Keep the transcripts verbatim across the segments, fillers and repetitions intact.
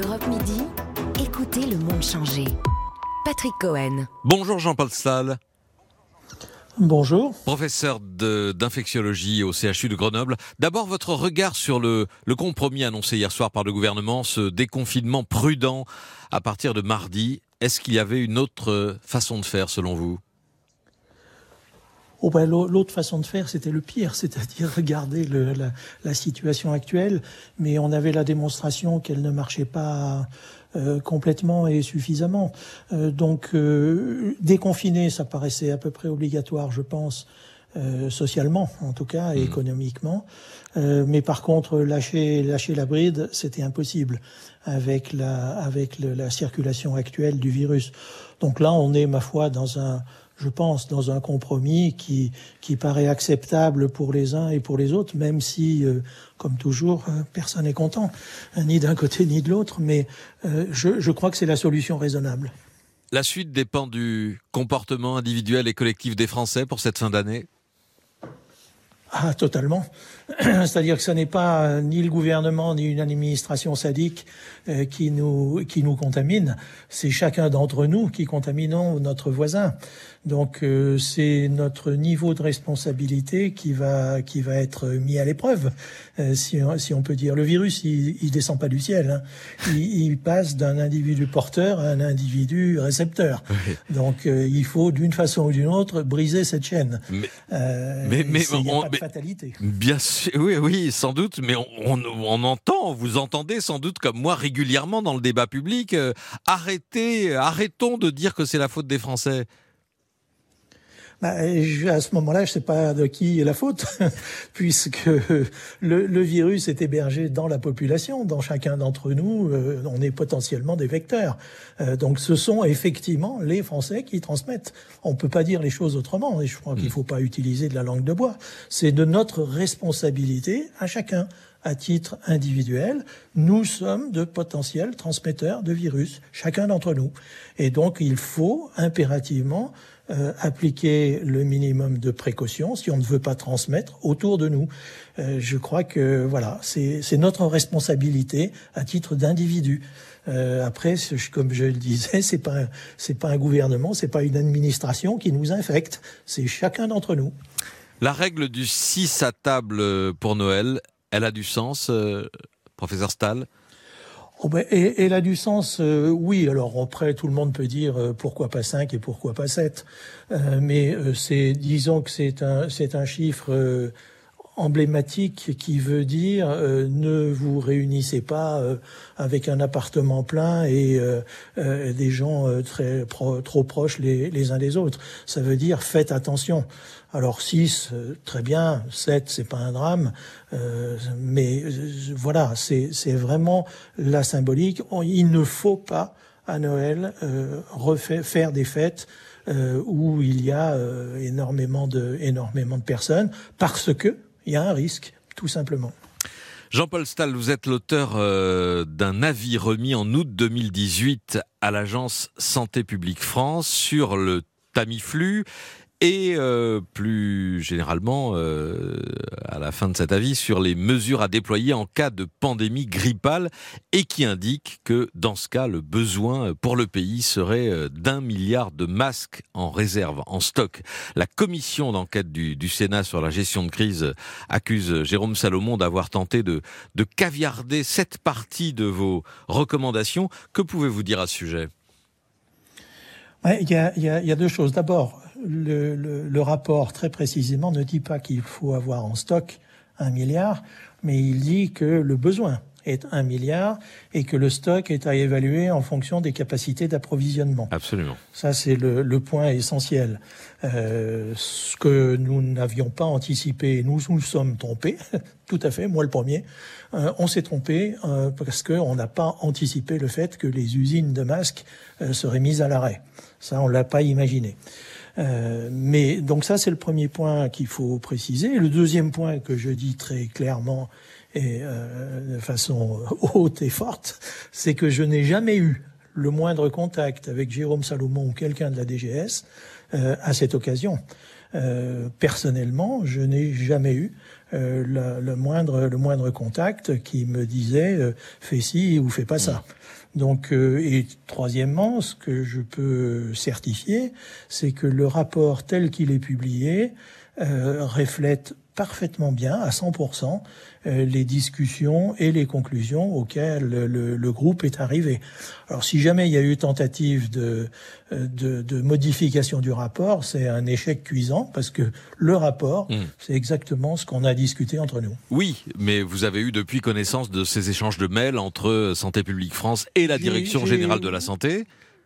Europe Midi, écoutez le monde changer. Patrick Cohen. Bonjour Jean-Paul Stahl. Bonjour. Professeur de, d'infectiologie au C H U de Grenoble. D'abord, votre regard sur le, le compromis annoncé hier soir par le gouvernement, ce déconfinement prudent à partir de mardi. Est-ce qu'il y avait une autre façon de faire selon vous ? Oh ben, l'autre façon de faire, c'était le pire, c'est-à-dire regarder le, la, la situation actuelle, mais on avait la démonstration qu'elle ne marchait pas euh, complètement et suffisamment. Euh, donc, euh, déconfiner, ça paraissait à peu près obligatoire, je pense, euh, socialement, en tout cas, et mmh. économiquement. Euh, mais par contre, lâcher, lâcher la bride, c'était impossible avec la, avec le, la circulation actuelle du virus. Donc là, on est, ma foi, dans un je pense, dans un compromis qui qui paraît acceptable pour les uns et pour les autres, même si, euh, comme toujours, euh, personne n'est content, hein, ni d'un côté ni de l'autre, mais euh, je, je crois que c'est la solution raisonnable. La suite dépend du comportement individuel et collectif des Français pour cette fin d'année ? Ah, totalement. C'est-à-dire que ce n'est pas ni le gouvernement ni une administration sadique euh, qui nous qui nous contamine. C'est chacun d'entre nous qui contaminons notre voisin. Donc euh, c'est notre niveau de responsabilité qui va qui va être mis à l'épreuve, euh, si si on peut dire. Le virus, il, il descend pas du ciel. Hein. Il, il passe d'un individu porteur à un individu récepteur. Oui. Donc euh, il faut d'une façon ou d'une autre briser cette chaîne. Mais euh, mais, mais il n'y a on, pas de mais, fatalité. Bien sûr, oui, oui, sans doute. Mais on, on, on entend, vous entendez sans doute comme moi régulièrement dans le débat public. Euh, arrêtez, arrêtons de dire que c'est la faute des Français. Bah, je, à ce moment-là, je sais pas de qui est la faute, puisque le, le virus est hébergé dans la population, dans chacun d'entre nous, euh, on est potentiellement des vecteurs. Euh, donc, ce sont effectivement les Français qui transmettent. On peut pas dire les choses autrement, et je crois mmh. qu'il faut pas utiliser de la langue de bois. C'est de notre responsabilité à chacun. À titre individuel, nous sommes de potentiels transmetteurs de virus, chacun d'entre nous. Et donc, il faut impérativement euh, appliquer le minimum de précautions si on ne veut pas transmettre autour de nous. Euh, je crois que voilà, c'est, c'est notre responsabilité à titre d'individu. Euh, après, comme je le disais, c'est pas c'est pas un gouvernement, c'est pas une administration qui nous infecte, c'est chacun d'entre nous. La règle du six à table pour Noël, elle a du sens, euh, professeur Stahl ? Oh ben, et, elle a du sens, euh, oui. Alors après, tout le monde peut dire euh, pourquoi pas cinq et pourquoi pas sept. Euh, mais euh, c'est, disons que c'est un, c'est un chiffre euh, emblématique qui veut dire euh, ne vous réunissez pas euh, avec un appartement plein et euh, euh, des gens euh, très pro, trop proches les, les uns des autres. Ça veut dire faites attention. Alors six, euh, très bien, sept, c'est pas un drame, euh, mais euh, voilà, c'est, c'est vraiment la symbolique. On, il ne faut pas à Noël euh, refaire faire des fêtes euh, où il y a euh, énormément de énormément de personnes parce que il y a un risque, tout simplement. Jean-Paul Stahl, vous êtes l'auteur euh, d'un avis remis en août deux mille dix-huit à l'agence Santé publique France sur le Tamiflu et euh, plus généralement, euh, à la fin de cet avis, sur les mesures à déployer en cas de pandémie grippale et qui indique que dans ce cas, le besoin pour le pays serait d'un milliard de masques en réserve, en stock. La commission d'enquête du, du Sénat sur la gestion de crise accuse Jérôme Salomon d'avoir tenté de, de caviarder cette partie de vos recommandations. Que pouvez-vous dire à ce sujet ? Ouais, il y a, il y a, il y a deux choses. D'abord, le, le, le rapport, très précisément, ne dit pas qu'il faut avoir en stock un milliard, mais il dit que le besoin est un milliard et que le stock est à évaluer en fonction des capacités d'approvisionnement. Absolument. Ça, c'est le, le point essentiel. Euh, ce que nous n'avions pas anticipé, nous nous sommes trompés, tout à fait, moi le premier. Euh, on s'est trompé euh, parce qu'on n'a pas anticipé le fait que les usines de masques euh, seraient mises à l'arrêt. Ça, on l'a pas imaginé. Euh, mais donc ça, c'est le premier point qu'il faut préciser. Le deuxième point que je dis très clairement et euh, de façon haute et forte, c'est que je n'ai jamais eu le moindre contact avec Jérôme Salomon ou quelqu'un de la D G S euh, à cette occasion. Euh, personnellement, je n'ai jamais eu euh, le, le moindre le moindre contact qui me disait euh, fais ci ou fais pas ça. Donc, euh, et troisièmement, ce que je peux certifier, c'est que le rapport tel qu'il est publié euh, reflète parfaitement bien, à cent pour cent, euh, les discussions et les conclusions auxquelles le, le, le groupe est arrivé. Alors, si jamais il y a eu tentative de, de, de modification du rapport, c'est un échec cuisant, parce que le rapport, mmh. c'est exactement ce qu'on a discuté entre nous. Oui, mais vous avez eu depuis connaissance de ces échanges de mails entre Santé publique France et la Direction j'ai, générale de la santé ?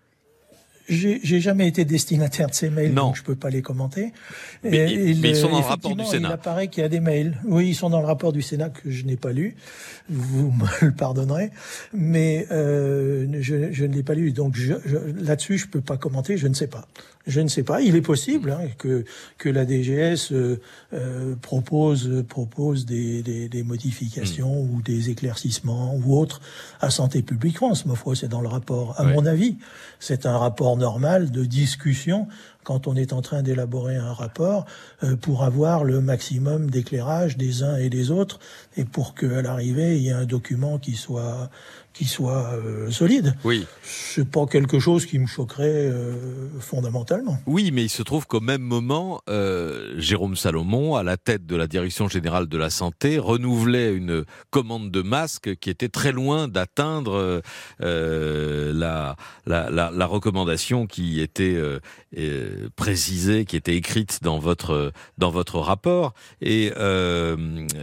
J'ai, j'ai jamais été destinataire de ces mails, non. donc je peux pas les commenter. Mais, et, mais et ils sont le, dans le rapport du Sénat. Il apparaît qu'il y a des mails. Oui, ils sont dans le rapport du Sénat que je n'ai pas lu. Vous me le pardonnerez, mais euh, je, je ne l'ai pas lu. Donc je, je, là-dessus, je peux pas commenter. Je ne sais pas. Je ne sais pas. Il est possible hein, que que la D G S euh, euh, propose propose des, des, des modifications mmh. ou des éclaircissements ou autres à Santé publique France. Ma foi, c'est dans le rapport. À ouais. mon avis, c'est un rapport normal de discussion quand on est en train d'élaborer un rapport euh, pour avoir le maximum d'éclairage des uns et des autres et pour qu'à l'arrivée il y ait un document qui soit qui soit euh, solide. Oui. C'est pas quelque chose qui me choquerait euh, fondamentalement. Oui, mais il se trouve qu'au même moment, euh, Jérôme Salomon, à la tête de la Direction générale de la santé, renouvelait une commande de masques qui était très loin d'atteindre euh, la, la, la, la recommandation qui était euh, euh, précisée, qui était écrite dans votre dans votre rapport. Et, euh,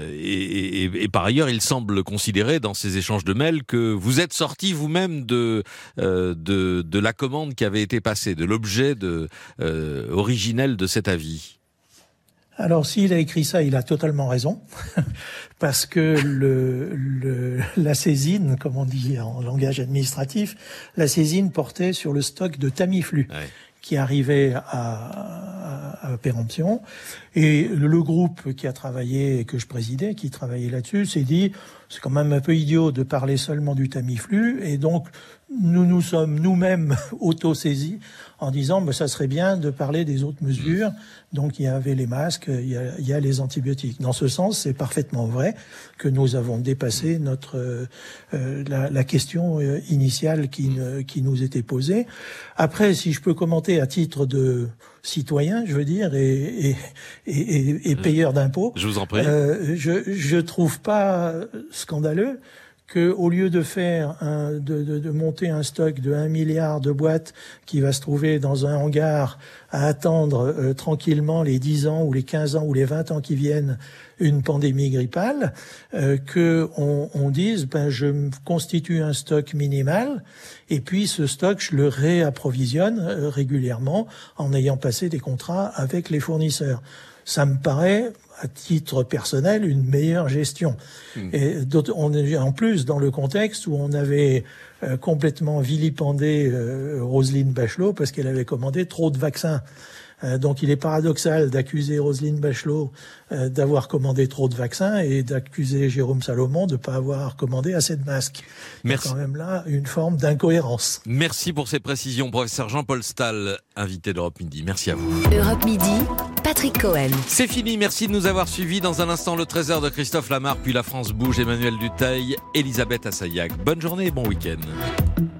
et, et, et par ailleurs, il semble considérer dans ces échanges de mails que vous êtes sorti vous-même de, euh, de, de la commande qui avait été passée, de l'objet de, euh, originel de cet avis. Alors, s'il a écrit ça, il a totalement raison, parce que le, le, la saisine, comme on dit en langage administratif, la saisine portait sur le stock de Tamiflu. Ouais. Qui arrivait à, à, à péremption. Et le groupe qui a travaillé, et que je présidais, qui travaillait là-dessus, s'est dit, c'est quand même un peu idiot de parler seulement du Tamiflu, et donc nous nous sommes nous-mêmes auto-saisis en disant, bah, ça serait bien de parler des autres mesures. Donc il y avait les masques, il y a, il y a les antibiotiques. Dans ce sens, c'est parfaitement vrai que nous avons dépassé notre euh, la, la question euh, initiale qui, ne, qui nous était posée. Après, si je peux commenter à titre de citoyen, je veux dire, et, et, et, et payeur d'impôts, je vous en prie. Euh, je je trouve pas scandaleux que, au lieu de faire un, de, de, de monter un stock de un milliard de boîtes qui va se trouver dans un hangar à attendre euh, tranquillement les dix ans ou les quinze ans ou les vingt ans qui viennent une pandémie grippale, euh, que on, on dise ben je me constitue un stock minimal et puis ce stock je le réapprovisionne euh, régulièrement en ayant passé des contrats avec les fournisseurs. Ça me paraît, à titre personnel, une meilleure gestion. Mmh. Et on est en plus dans le contexte où on avait euh, complètement vilipendé euh, Roselyne Bachelot parce qu'elle avait commandé trop de vaccins. Euh, donc il est paradoxal d'accuser Roselyne Bachelot euh, d'avoir commandé trop de vaccins et d'accuser Jérôme Salomon de ne pas avoir commandé assez de masques. Merci. Il y a quand même là une forme d'incohérence. Merci pour ces précisions, professeur Jean-Paul Stahl, invité d'Europe Midi. Merci à vous. Europe Midi, Patrick Cohen. C'est fini, merci de nous avoir suivis. Dans un instant, le treize heures de Christophe Lamarre, puis La France bouge, Emmanuel Dutheil, Elisabeth Assayag. Bonne journée et bon week-end.